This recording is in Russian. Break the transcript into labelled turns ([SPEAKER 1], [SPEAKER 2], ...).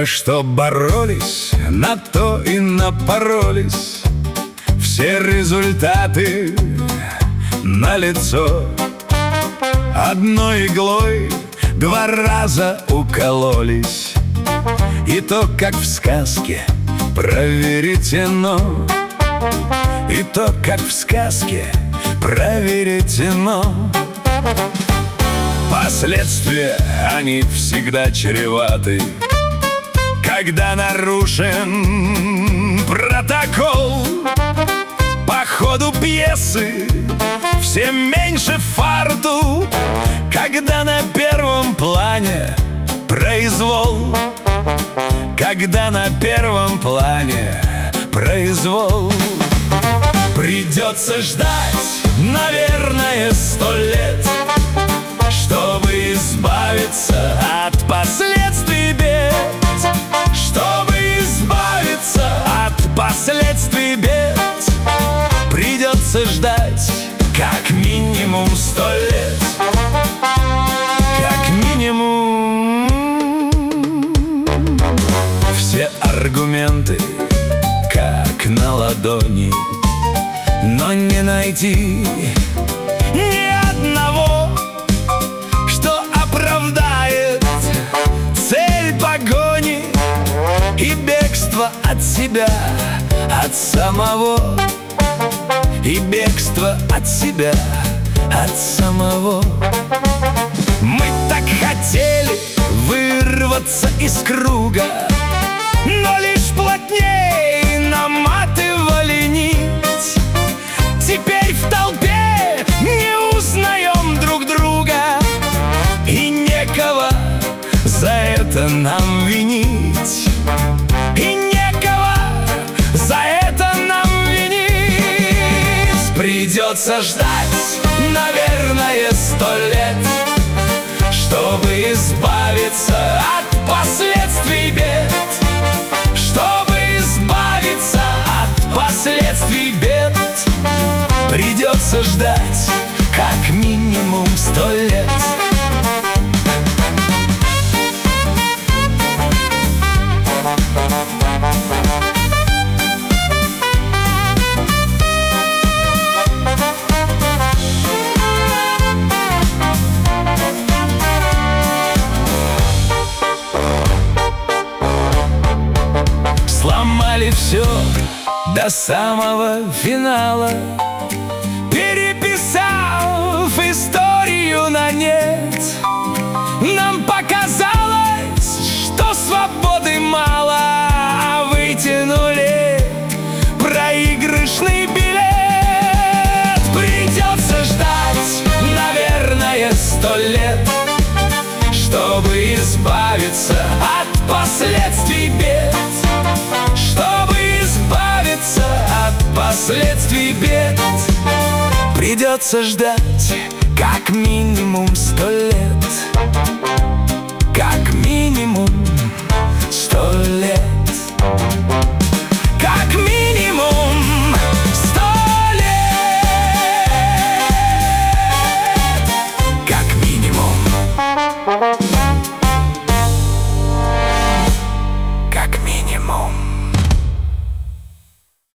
[SPEAKER 1] За что боролись, на то и напоролись. Все результаты налицо. Одной иглой 2 раза укололись. И то, как в сказке, проверено. И то, как в сказке, проверено. Последствия, они всегда чреваты. Когда нарушен протокол, по ходу пьесы всем меньше фарту. Когда на первом плане произвол, когда на первом плане произвол. Придется ждать, наверное, 100 лет, чтобы избавиться от последствий бед. Чтобы избавиться от последствий бед, придется ждать как минимум 100 лет. Как минимум. Все аргументы как на ладони, но не найти ни одного, что оправдает цель погони и бегство от себя, от самого. И бегство от себя, от самого. Мы так хотели вырваться из круга, но лишь плотней наматывали нить. Теперь в толпе не узнаем друг друга, и некого за это нам винить. И некого за это нам винить. Придется ждать, наверное, 100 лет, чтобы избавиться от последствий бед. Чтобы избавиться от последствий бед, придется ждать как минимум 100 лет. Сломали все до самого финала, переписав историю на нет. Нам показалось, что свободы мало, а вытянули проигрышный билет. Придется ждать, наверное, 100 лет, чтобы избавиться от последствий бед. Чтобы избавиться от последствий бед, придется ждать как минимум 100 лет. Как минимум 100 лет.